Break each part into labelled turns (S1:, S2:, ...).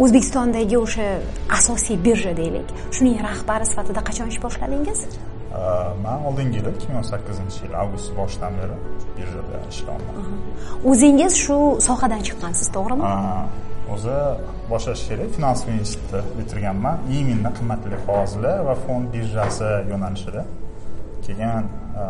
S1: O'zbekistondagi o'sha asosiy birja deylik, shuning rahbari sifatida qachon ish boshladingiz?
S2: Men oldingi yil 2018-yil avgust boshidan beri birjada ishlayapman.
S1: O'zingiz shu sohadan chiqqansiz, to'g'rimi?
S2: O'zi boshlash kerak. Finansiy institutni bitirganman. Imенно qimmatli qog'ozlar va fond birjasi yo'nalishida. Keyin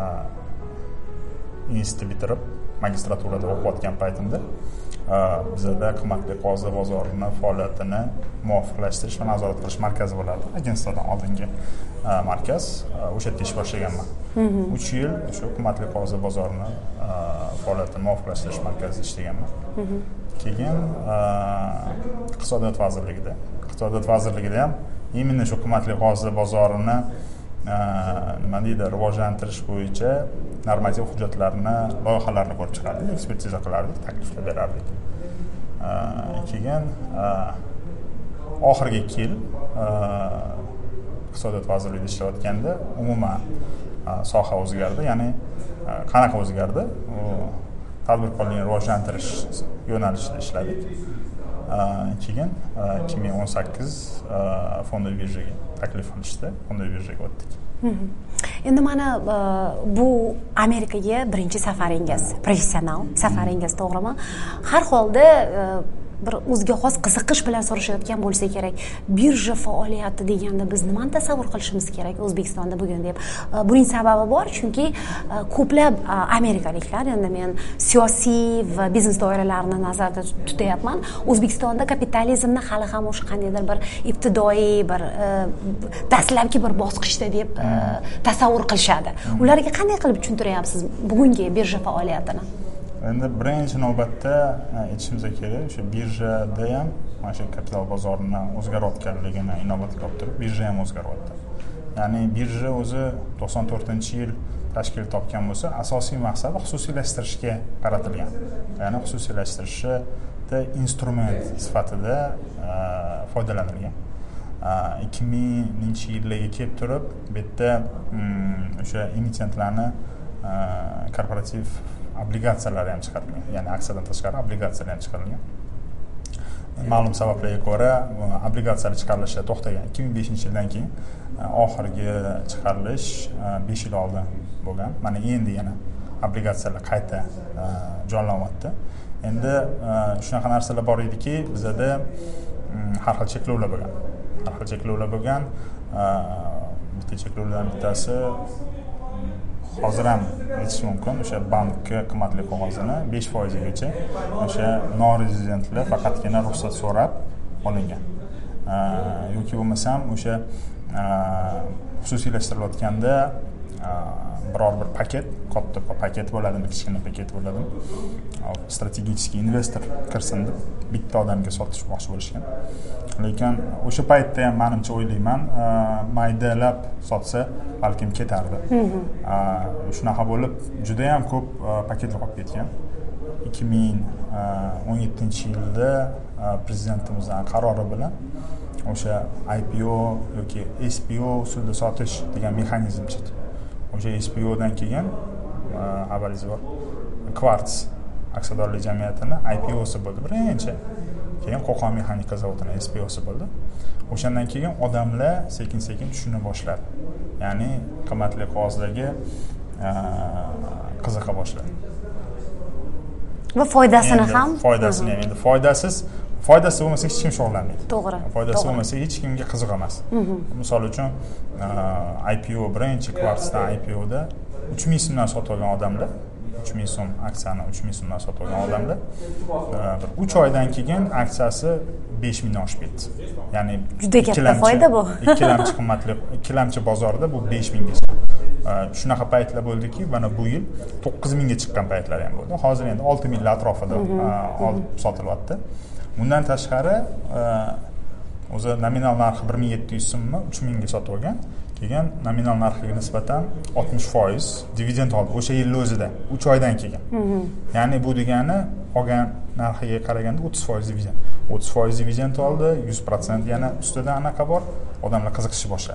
S2: institut bitirib magistraturada o'qiyotgan paytimda bizda qimmatli qog'ozlar bozorini faoliyatini muvofiqlashtirish va nazorat qilish markazi bo'lardi. Agentstvadan oldingi markaz, o'sha yerda ish boshlaganman. 3 yil shu qimmatli qog'ozlar bozorini faoliyatini muvofiqlashtirish markazida ishlaganman. Keyin iqtisodiyot vazirligida ham именно shu qimmatli qog'ozlar bozorini nima deydi, rivojlantirish bo'yicha normativ hujjatlarni, loyihalarni ko'rib chiqardik, ekspertiza qilardik, takliflar berardik. Keyin oxirgi 2 yil iqtisodiyot vazirligida ishlayotganda umuman soha o'zgardi. Ya'ni qanaqa o'zgardi? Tadbirkorlikni rivojlantirish yo'nalishida ishladik. Keyin 2018 fondiy birjaga taklif qilishdi, fondiy birjaga o'tdik.
S1: Endi mana bu Amerikaga birinchi safaringiz, professional safaringiz, to'g'rimi? Har holda bir o'ziga xos qiziqish bilan so'rashayotgan bo'lsa kerak, birja faoliyati deganda biz nimani tasavvur qilishimiz kerak O'zbekistonda bugun deb. Buning sababi bor, chunki ko'plab amerikaliklar, endi men siyosiy va biznes doiralarini nazarda tutyapman, O'zbekistonda kapitalizmni hali ham o'sha qandaydir bir ibtidoiy, bir dastlabki bir bosqichda deb tasavvur qilishadi. Ularga qanday qilib tushuntiryapsiz bugungi birja faoliyatini?
S2: Endi birinchi navbatda aytishimiz kerak, o'sha birjada ham mana shu kapital bozorini o'zgarayotganligini inobatga olib turib, birja ham o'zgaryapti. Ya'ni birja o'zi 94-yil tashkil topgan bo'lsa, asosiy maqsadi xususiylashtirishga qaratilgan. Ya'ni xususiylashtirishda instrument sifatida foydalanilgan. 2000-yillarga kelib turib, bu yerda o'sha emitentlarni korporativ obligatsiyalar ham chiqarilgan, ya'ni aksiyadan tashqari obligatsiyalar ham chiqarilgan. Ma'lum sabablarga ko'ra obligatsiyalar chiqarilishi to'xtagan. 2005-yildan keyin oxirgi chiqarilish 5 yil oldin bo'lgan. Mana endi yana obligatsiyalar qayta jonlanyapti. Endi shunaqa narsalar bor ediki, bizda har xil cheklovlar bo'lgan. Bitta cheklovlardan bittasi hozir ham aytish mumkin, o'sha bankka qimmatli qog'ozini 5% gacha o'sha non-rezidentlar faqatgina ruxsat so'rab olingan. Yoki bo'lmasam o'sha xususiylashtirilayotganda biror bir paket, katta paket bo'ladimi, kichkina paket bo'ladimi, strategik investor kirsin deb bitta odamga sotishmoqchi bo'lishgan. Lekin o'sha paytda ham menimcha o'ylayman, maydalab sotsa balkim ketardi. Shunaqa bo'lib juda ham ko'p paketlar qolib ketgan. 2017-yilda prezidentimizning qarori bilan o'sha IPO yoki SPO usulida sotish degan mexanizm chiqdi. O'sha SPOdan keyin avvaliga bor Quartz aksiyadorlik jamiyatini IPOsi bo'ldi birinchi. Keyin Qo'qon mexanika zavodining SPOsi bo'ldi. O'shandan keyin odamlar sekin-sekin tushuna boshladi. Ya'ni qimmatli qog'ozlarga qiziqa boshladi.
S1: Va foydasini ham,
S2: foydasini ham endi foydasi bo'lmasa hech kim shug'ullanmaydi.
S1: To'g'ri.
S2: Foydasi bo'lmasa hech kimga qiziq emas. Misol uchun IPO birinchi kvartalda IPOda 3000 so'mdan sotib olgan odamlar, 3000 so'm aksiyani 3000 so'mdan sotib olgan odamlar 3 oydan keyin aksiyasi 5 mingdan oshib ketdi. Ya'ni
S1: juda katta foyda bu.
S2: Ikkilamchi bozorda bu 5 minggacha. Shunaqa paytlar bo'ldiki, mana bu yil 9 mingga chiqqan paytlar ham bo'ldi. Hozir endi 6 ming atrofida olib sotilyapti. Bundan tashqari o'zi nominal narxi 1700 so'mmi 3000 ga sotib olgan. Keyin nominal narxiga nisbatan 60% dividend oldi o'sha yil o'zida 3 oydan keyin. Ya'ni bu degani olgan narxiga qaraganda 30% dividend. 30% dividend oldi, 100% yana ustidan anaqa bor, odamlar qiziqishni boshladi.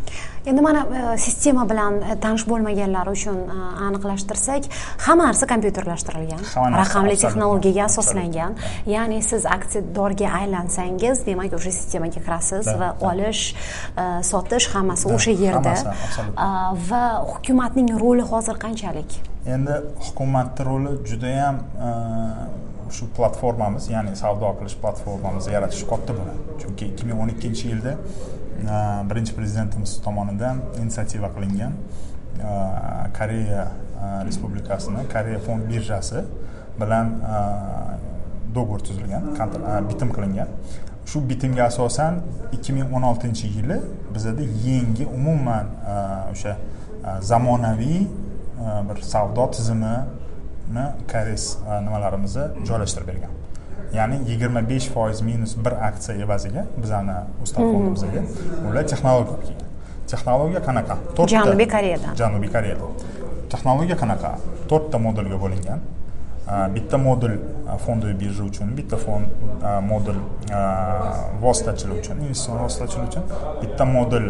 S1: Endi mana sistema bilan tanish bo'lmaganlar uchun aniqlashtirsak, hamma narsa kompyuterlashtirilgan, raqamli texnologiyaga asoslangan. Ya'ni siz aksiyadorga aylansangiz, demak o'sha sistemaga kirasiz va olish, sotish hammasi o'sha yerda. Va hukumatning roli hozir qanchalik?
S2: Endi hukumatning roli juda ham shu platformamiz, ya'ni savdo qilish platformamizni yaratish katta bo'ladi. Chunki 2012-yilda birinchi prezidentimiz tomonidan inisiativa qilingan Koreya Respublikasini Koreya fond birjasi bilan dogovor tuzilgan, bitim qilingan. Shu bitimga asosan 2016-yili bizda yangi umuman o'sha zamonaviy bir savdo tizimini Koreys nimalarimizni joylashtirib bergan. Ya'ni 25% minus 1 aksiya evaziga bizani ustav fondimizga ular texnologiya kelgan. Texnologiya qanaqa?
S1: Janubiy Koreyadan.
S2: Janubiy Koreyadan. Texnologiya qanaqa? 4 ta modulga bo'lingan. Bitta modul fondiy birja uchun, bitta modul vositachilar uchun, investitsion vositachilar uchun, bitta modul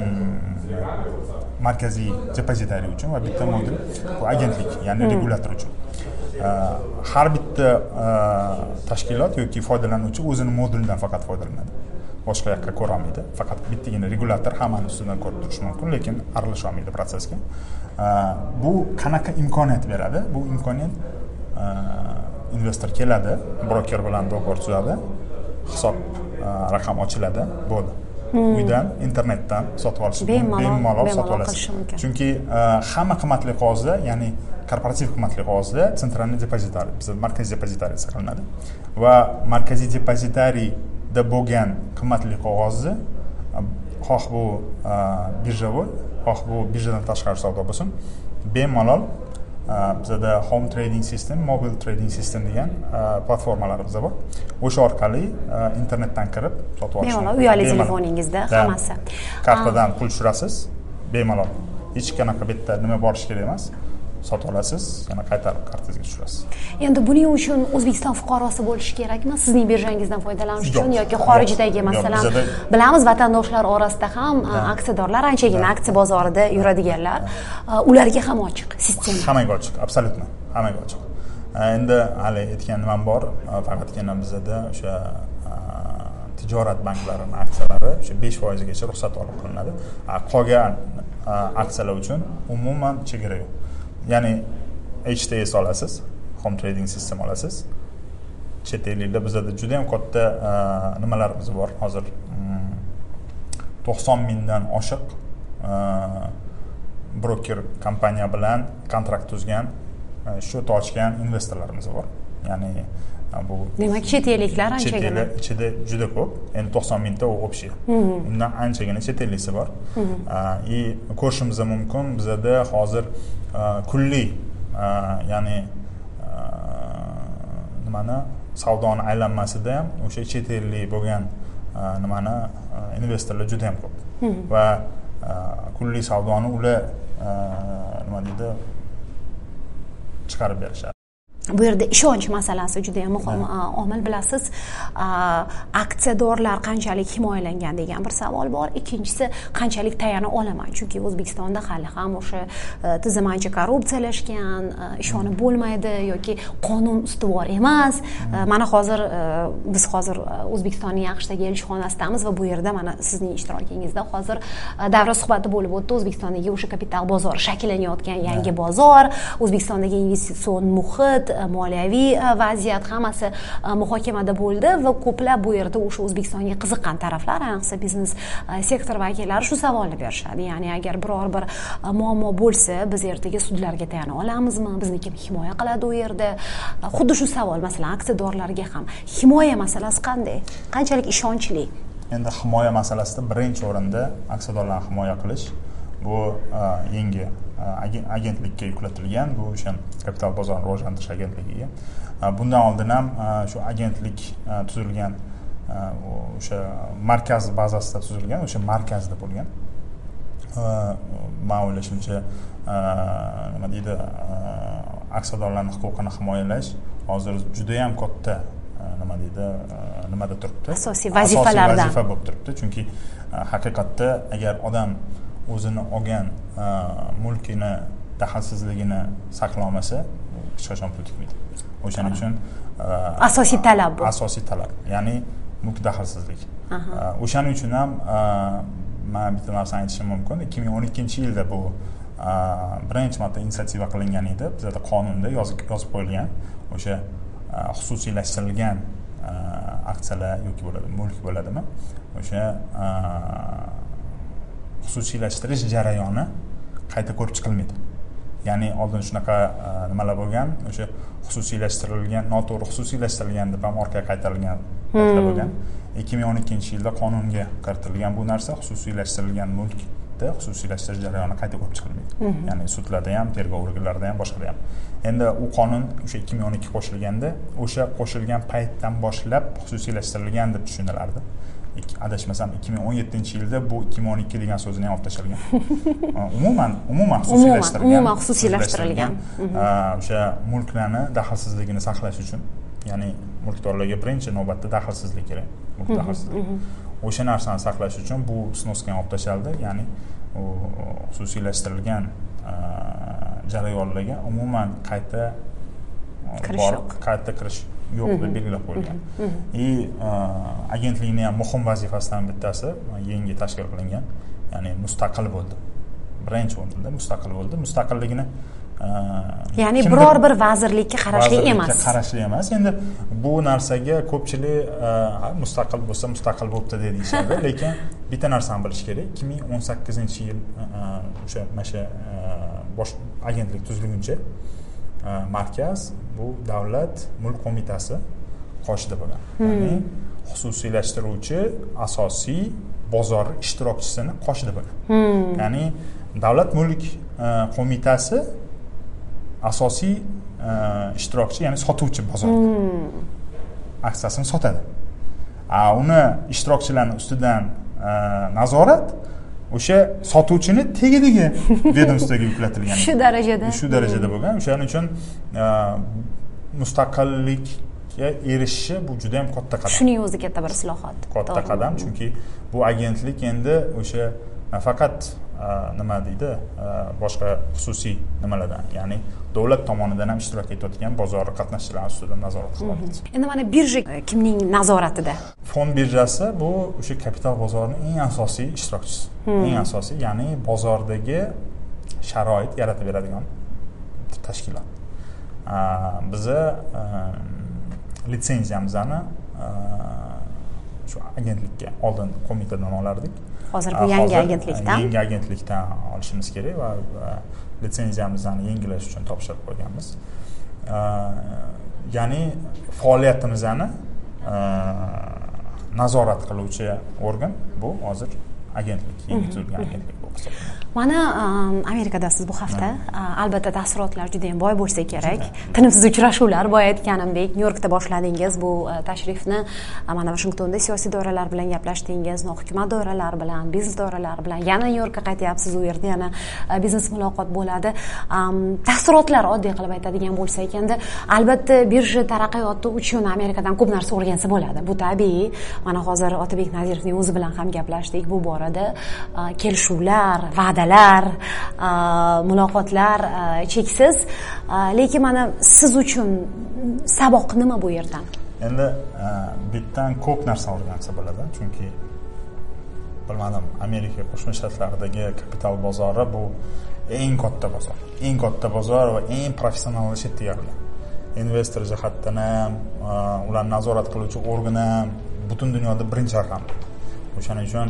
S2: markaziy depozitariy uchun va bitta modul bu agentlik, ya'ni regulyator uchun. Har bitta tashkilot yoki foydalanuvchi o'zining modulidan faqat foydalanadi. Boshqa yoqqa ko'rolmaydi. Faqat bittagina regulyator hammani ustidan ko'rib turishi mumkin, lekin aralasha olmaydi prosesga. Bu qanaqa imkoniyat beradi? Bu imkoniyat investor keladi, broker bilan dogovor tuzadi, hisob raqam ochiladi, bo'ldi. Uydan, internetdan sotib olish bemalol sotib olasiz. Chunki hamma qimmatli qog'ozda, ya'ni korporativ qimmatli qog'ozda sentralniy depozitariy, bizda markaziy depozitariy saqlanadi va markaziy depozitariyda bo'lgan qimmatli qog'ozni xoh bu birjavoy, xoh bu birjadan tashqari savdo bo'lsin, bemalol bizda home trading system, mobile trading system degan platformalarimiz bor. O'sha orqali internetdan kirib sotib olish mumkin.
S1: Bemalol uyali telefoningizda hammasi.
S2: Kartadan pul tushirasiz, bemalol. Hech qanaqa bitta nima borish kerak emas. Sotib olasiz, yana qaytarib kartangizga tushirasiz.
S1: Endi buning uchun O'zbekiston fuqarosi bo'lish kerakmi? Sizning birjangizdan foydalanish uchun yoki xorijdagi, masalan, bilamiz vatandoshlar orasida ham aksiyadorlar anchagina aksiya bozorida yuradiganlar, ularga ham ochiq sistema.
S2: Hammaga ochiq, absolyutno, hammaga ochiq. Endi hali aytgan nimam bor, faqatgina bizda o'sha tijorat banklarining aksiyalari o'sha 5% gacha ruxsat olib qilinadi. Qolgan aksiyalar uchun umuman chegara yo'q. Ya'ni HTS olasiz, home trading system olasiz. Chet ellikda bizda juda ham katta nimalarimiz bor. Hozir 90 mingdan oshiq broker kompaniya bilan kontrakt tuzgan, shot ochgan investorlarimiz bor. Ya'ni bu
S1: demak chet elliklar anchagina
S2: ichida juda ko'p. Endi 90 mingta u общий. Undan anchagina chet ellisi bor. Ko'rishimiz mumkin bizda hozir kulli ya'ni nimani savdoni aylanmasida ham o'sha chet ellik bo'lgan nimani investorlar juda ham ko'p. Va kulli savdoni ular nima deydi chiqarib berishadi.
S1: Bu yerda ishonch masalasi juda ham muhim omil. Bilasiz, aksiyadorlar qanchalik himoyalangan degan bir savol bor. Ikkinchisi, qanchalik tayana olaman. Chunki O'zbekistonda hali ham o'sha tizim ancha korrupsiyalashgan, ishonib bo'lmaydi yoki qonun ustuvor emas. Mana hozir biz hozir O'zbekistonning AQShdagi elchixonasidamiz va bu yerda mana sizning ishtirokingizda hozir davra suhbati bo'lib o'tdi. O'zbekistondagi o'sha kapital bozori shakllanayotgan yangi bozor, O'zbekistondagi investitsion muhit, moliyaviy vaziyat hammasi muhokamada bo'ldi va ko'plab bu yerda o'sha O'zbekistonga qiziqqan taraflar, ayniqsa biznes sektor vakillari shu savolni berishadi. Ya'ni agar biror bir muammo bo'lsa, biz ertaga sudlarga tayana olamizmi? Bizni kim himoya qiladi u yerda? Xuddi shu savol, masalan, aksiyadorlarga ham himoya masalasi qanday? Qanchalik ishonchli?
S2: Endi himoya masalasida birinchi o'rinda aksiyadorlarni himoya qilish bu yangi agentlikka yuklatilgan, bu o'sha kapital bozorini rivojlantirish agentligiga. Bundan oldin ham shu agentlik tuzilgan, o'sha markaz bazasida tuzilgan, o'sha markazda bo'lgan. Men o'ylashimcha, nima deydi, aksiyadorlarning huquqini himoyalash hozir juda ham katta nima deydi, nimada turibdi?
S1: Asosiy vazifalardan.
S2: Vazifa bo'lib turibdi. Chunki haqiqatda agar odam o'zini olgan mulkini daxlsizligini saqlamasa hech qachon pul tikmaydi. O'shaning uchun
S1: asosiy talab bu.
S2: Asosiy talab, ya'ni mulk daxlsizlik. O'shaning uchun ham men bitta narsani aytishim mumkin. 2012-yilda bu birinchi marta inisiativa qilingan edi. Bizda qonunda yozib qo'yilgan o'sha xususiylashtirilgan aksiyalar yoki bo'ladi, mulk bo'ladimi? O'sha xususiylashtirish jarayoni qayta ko'rib chiqilmaydi. Ya'ni oldin shunaqa nimalar bo'lgan, o'sha xususiylashtirilgan, noto'g'ri xususiylashtirilgan deb ham orqaga qaytarilgan paytlar bo'lgan. 2012-yilda qonunga kiritilgan bu narsa xususiylashtirilgan mulkda xususiylashtirish jarayoni qayta ko'rib chiqilmaydi. Ya'ni sudlarda ham, tergov organlarida ham, boshqada ham. Endi u qonun o'sha 2012 qo'shilganda, o'sha qo'shilgan paytdan boshlab xususiylashtirilgan deb tushunilardi. Adashmasam 2017-yilda bu 2012 degan so'zini ham olib tashlagan. Umuman xususiylashtirilgan o'sha mulklarni daxlsizligini saqlash uchun, ya'ni mulkdorlarga birinchi navbatda daxlsizlik kerak. Mulk daxlsizligi. O'sha narsani saqlash uchun bu snoskani olib tashladi, ya'ni u xususiylashtirilgan jarayonlarga umuman qayta kirish yo'q deb belgilab qo'yilgan. Agentlikning ham muhim vazifasidan bittasi yangi tashkil qilingan, ya'ni mustaqil bo'ldi. Birinchi o'rinda mustaqil bo'ldi. Mustaqilligini
S1: ya'ni biror bir vazirlikka qarashli emas.
S2: Endi bu narsaga ko'pchilik mustaqil bo'lsa mustaqil bo'libdi deyishadi, lekin bitta narsani bilish kerak. 2018-yil o'sha bosh agentlik tuzilguncha markaz bu davlat mulk qo'mitasi qoshida bo'lgan. Ya'ni xususiylashtiruvchi asosiy bozor ishtirokchisini qoshida bo'lgan. Ya'ni davlat mulk qo'mitasi asosiy ishtirokchi, ya'ni sotuvchi bozorda aksiyasini sotadi. Uni ishtirokchilarning ustidan nazorat o'sha sotuvchini tegidagi vedomstvoga yuklatilgan. Shu darajada bo'lgan. O'shaning uchun mustaqillikka erishishi bu juda ham katta qadam.
S1: Shuning o'zi katta bir islohot.
S2: Katta qadam, chunki bu agentlik endi o'sha faqat nima deydi, boshqa xususiy nimalardan, ya'ni davlat tomonidan ham ishtirok etayotgan bozor qatnashchilari ustidan nazorat qiladi.
S1: Endi mana birja kimning nazoratida?
S2: Fond birjasi bu o'sha kapital bozorining eng asosiy ishtirokchisi. Eng asosiy, ya'ni bozordagi sharoit yaratib beradigan tashkilot. Biza litsenziyamizni shu agentlikka oldin qo'mitadan olardik.
S1: Hozir bu yangi
S2: agentlikdan olishimiz kerak va litsenziyamizni yangilash uchun topshirib qo'yganmiz. Ya'ni faoliyatimizni nazorat qiluvchi organ bu hozir agentlik, yangi tuzilgan agentlik bo'lib hisoblanadi.
S1: Mana Amerikadasiz bu hafta, albatta taassurotlar juda ham boy bo'lsa kerak. Tinimsiz uchrashuvlar, boya aytganimdek, Nyu-Yorkda boshladingiz bu tashrifni, mana Washingtonda siyosiy doiralar bilan gaplashdingiz, nohukumat doiralari bilan, biznes doiralari bilan, yana Nyu-Yorkka qaytyapsiz, u yerda yana biznes muloqot bo'ladi. Taassurotlar oddiy qilib aytadigan bo'lsak, endi albatta birja taraqqiyoti uchun Amerikadan ko'p narsa o'rgansa bo'ladi. Bu tabiiy. Mana hozir Otabek Nazirovning o'zi bilan ham gaplashdik bu borada. Kelishuvlar, va'dalar, muloqotlar cheksiz, lekin mana siz uchun saboq nima bu yerdan?
S2: Endi bittan ko'p narsa o'rgansa bo'ladi, chunki bilmadim, Amerika Qo'shma Shtatlaridagi kapital bozori bu eng katta bozor. Eng katta bozor va eng professionallashib tayyorlangan. Investor jihatdan ham, ularni nazorat qiluvchi organ ham butun dunyoda birinchi raqam. O'shaning uchun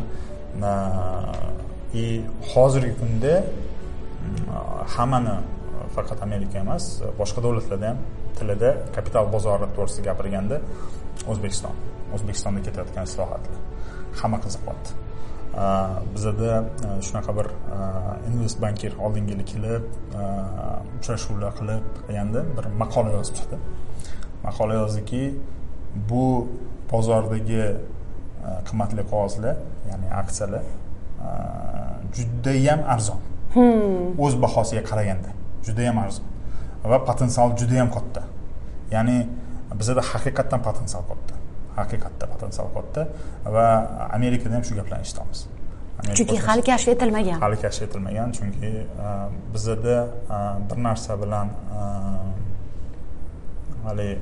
S2: hozirgi kunda hammani, faqat Amerika emas, boshqa davlatlarda ham tilida kapital bozori to'g'risida gapirganda O'zbekistonda ketayotgan islohotlar hamma qiziqyapti. Bizda shunaqa bir invest banker oldinga kelib uchrashuvlar qilib qilganda bir maqola yozib chiqdi. Maqola yozdiki, bu bozordagi qimmatli qog'ozlar, ya'ni aksiyalar juda ham arzon. O'z bahosiga qaraganda juda ham arzon va potensial juda ham katta. Ya'ni bizda haqiqatan potensial katta. Va Amerikada ham shu gaplarni eshitamiz.
S1: chunki hali kashf etilmagan.
S2: Hali kashf etilmagan, chunki bizda bir narsa bilan hali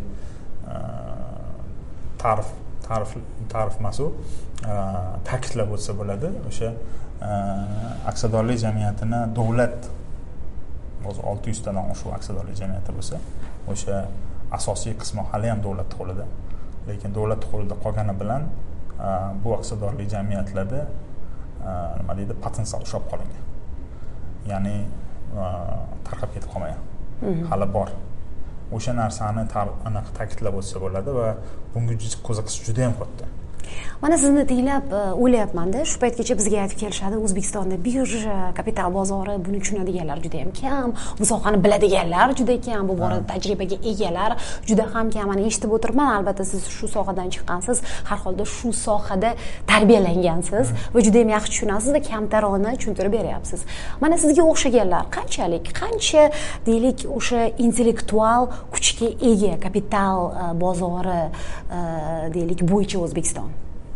S2: ta'rif emas u, ta'kidlab o'tsa bo'ladi. O'sha aksiyadorlik jamiyatini davlat o'zi 600 tadan oshiq aksiyadorlik jamiyati bo'lsa, o'sha asosiy qismi hali ham davlat qo'lida. Lekin davlat qo'lida qolgani bilan bu aksiyadorlik jamiyatlarda nima deydi, potensial ushlab qolingan. Ya'ni tarqab ketib qolmagan. Hali bor. O'sha narsani ta'kidlab o'tsa bo'ladi va bunga qiziqish juda ham katta.
S1: Mana sizni tinglab o'ylayapman-da, shu paytgacha bizga aytib kelishadi, O'zbekistonda birja, kapital bozori, buni tushunadiganlar juda ham kam, bu sohani biladiganlar juda kam, bu borada tajribaga egalar juda ham kam. Mana eshitib o'tirman, albatta siz shu sohadan chiqqansiz, har holda shu sohada tarbiyalangansiz va juda ham yaxshi tushunasiz va kamtarona tushuntirib beryapsiz. Mana sizga o'xshaganlar qancha deylik o'sha intellektual kuchga ega kapital bozori deylik bo'yicha O'zbekiston?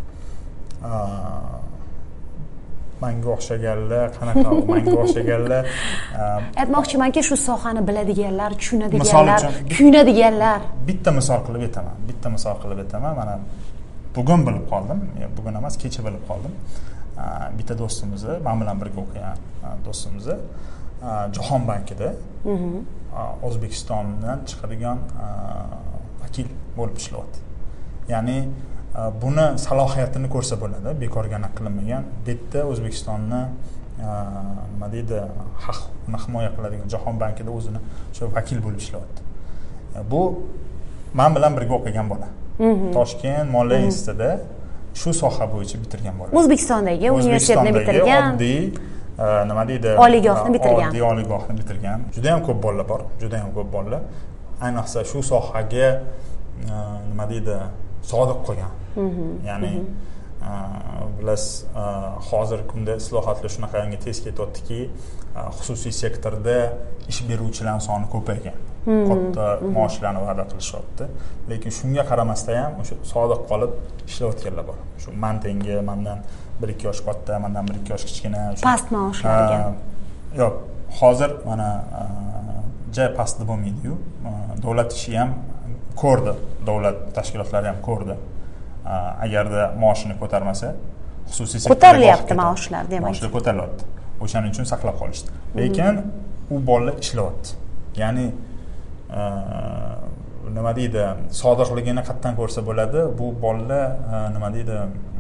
S2: Manga o'xshaganlar qanaqa? Manga o'xshaganlar
S1: aytmoqchimanki, shu sohani biladiganlar, tushunadiganlar, kuyunadiganlar. Bitta misol qilib aytaman. Mana bugun bilib qoldim. Bugun emas, kecha bilib qoldim. Bitta do'stimizni, men bilan birga o'qigan do'stimizni Jahon bankida O'zbekistondan chiqadigan vakil bo'lib ishlayapti. Ya'ni buni salohiyatini ko'rsa bo'ladi, bekorga qilinmagan. Bu yerda O'zbekistonni nima deydi, huquqni himoya qiladigan Jahon bankida o'zini shu vakil bo'lib ishlayapti. Bu men bilan birga o'qigan bola. Toshkent Moliya institutida shu soha bo'yicha bitirgan bola. O'zbekistondagi universitetni bitirgan.
S2: Oddiy nima deydi?
S1: Oliygohni bitirgan.
S2: Oddiy oliygohni bitirgan. Juda ham ko'p bolalar bor, Ayniqsa shu sohaga nima deydi, sodiq qolgan. Ya'ni bilasiz, hozirgi kunda islohotlar shunaqangi tez ketyaptiki, xususiy sektorda ish beruvchilar soni ko'paygan. Katta maoshlarni va'da qilishyapti. Lekin shunga qaramasdan ham o'sha sodiq qolib ishlayotganlar bor. Shu mendan 1-2 yosh katta, mendan 1-2 yosh kichkina,
S1: past maoshlarga.
S2: Yo'q, hozir mana joy pastda bo'lmaydi-yu. Davlat ishi ham ko'rdi, davlat tashkilotlari ham ko'rdi. Agarda maoshini ko'tarmasa, xususiy sektorga
S1: ko'tarilyapti maoshlar, demak.
S2: Maoshlar ko'tarilyapti. O'shaning uchun saqlab qolishdi. Lekin u bolalar ishlayapti. Ya'ni nima deydi, sodiqligini qatdan ko'rsa bo'ladi. Bu bolalar nima deydi,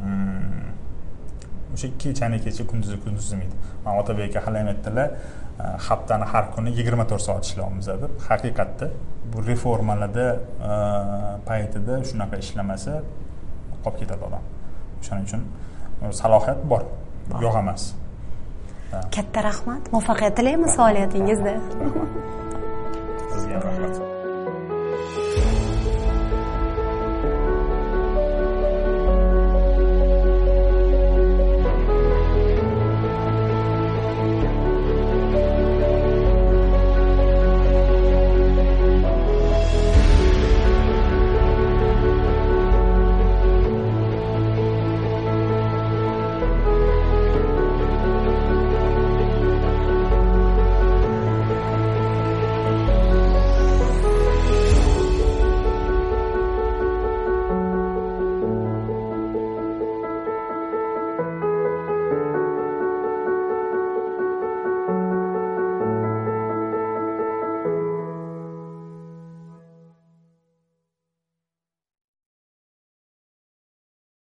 S2: o'sha kechani kecha, kunduzi demaydi. Men Otabekka hali ham aytdilar, haftani har kuni 24 soat ishlaymiz deb. Haqiqatda bu reformalarda paytida shunaqa ishlamasa qolib ketadi odam. O'shaning uchun salohiyat bor, yo'q emas.
S1: Katta rahmat, muvaffaqiyat tilaymiz faoliyatingizda.
S2: Sizga rahmat.